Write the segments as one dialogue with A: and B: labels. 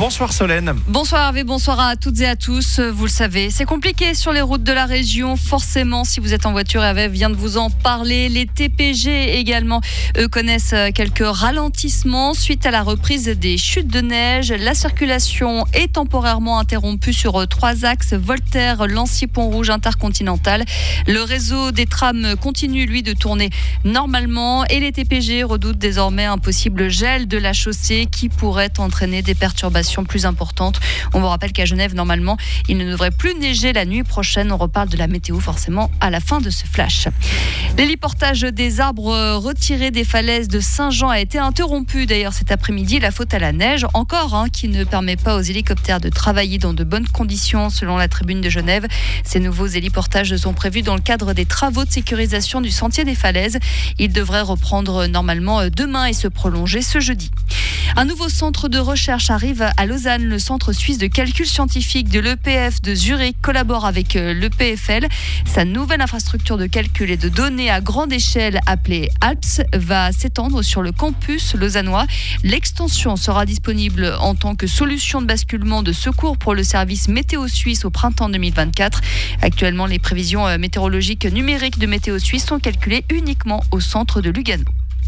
A: Bonsoir Solène.
B: Bonsoir Hervé, bonsoir à toutes et à tous. Vous le savez, c'est compliqué sur les routes de la région. Forcément, si vous êtes en voiture, Hervé vient de vous en parler. Les TPG également, eux, connaissent quelques ralentissements suite à la reprise des chutes de neige. La circulation est temporairement interrompue sur 3 axes, Voltaire, Lancy-Pont-Rouge, Intercontinental. Le réseau des trams continue, lui, de tourner normalement et les TPG redoutent désormais un possible gel de la chaussée qui pourrait entraîner des perturbations plus importantes. On vous rappelle qu'à Genève, normalement, il ne devrait plus neiger la nuit prochaine. On reparle de la météo forcément à la fin de ce flash. L'héliportage des arbres retirés des falaises de Saint-Jean a été interrompu d'ailleurs cet après-midi. La faute à la neige, encore, qui ne permet pas aux hélicoptères de travailler dans de bonnes conditions selon la tribune de Genève. Ces nouveaux héliportages sont prévus dans le cadre des travaux de sécurisation du sentier des falaises. Ils devraient reprendre normalement demain et se prolonger ce jeudi. Un nouveau centre de recherche arrive à Lausanne. Le centre suisse de calcul scientifique de l'EPF de Zurich collabore avec l'EPFL. Sa nouvelle infrastructure de calcul et de données à grande échelle appelée ALPS va s'étendre sur le campus lausannois. L'extension sera disponible en tant que solution de basculement de secours pour le service météo suisse au printemps 2024. Actuellement, les prévisions météorologiques numériques de Météo Suisse sont calculées uniquement au centre de Lugano.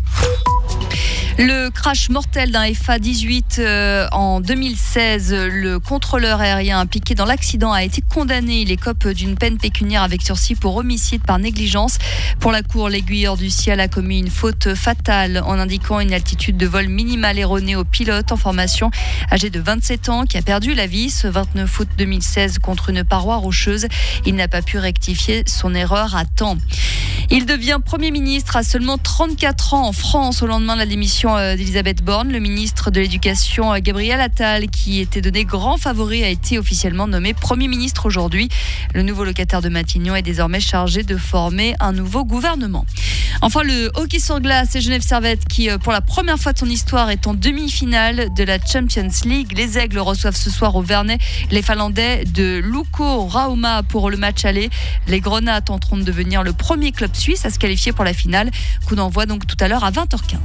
B: Le crash mortel d'un FA-18 en 2016, le contrôleur aérien impliqué dans l'accident a été condamné. Il écope d'une peine pécuniaire avec sursis pour homicide par négligence. Pour la cour, l'aiguilleur du ciel a commis une faute fatale en indiquant une altitude de vol minimale erronée au pilote en formation âgé de 27 ans qui a perdu la vie ce 29 août 2016 contre une paroi rocheuse. Il n'a pas pu rectifier son erreur à temps. Il devient Premier ministre à seulement 34 ans en France au lendemain de la démission d'Elisabeth Borne. Le ministre de l'Éducation, Gabriel Attal, qui était donné grand favori, a été officiellement nommé Premier ministre aujourd'hui. Le nouveau locataire de Matignon est désormais chargé de former un nouveau gouvernement. Enfin, le hockey sur glace et Genève Servette qui, pour la première fois de son histoire, est en demi-finale de la Champions League. Les Aigles reçoivent ce soir au Vernet les Finlandais de Lukko Rauma pour le match aller. Les Grenats tenteront de devenir le premier club suisse à se qualifier pour la finale. Coup d'envoi donc tout à l'heure à 20h15.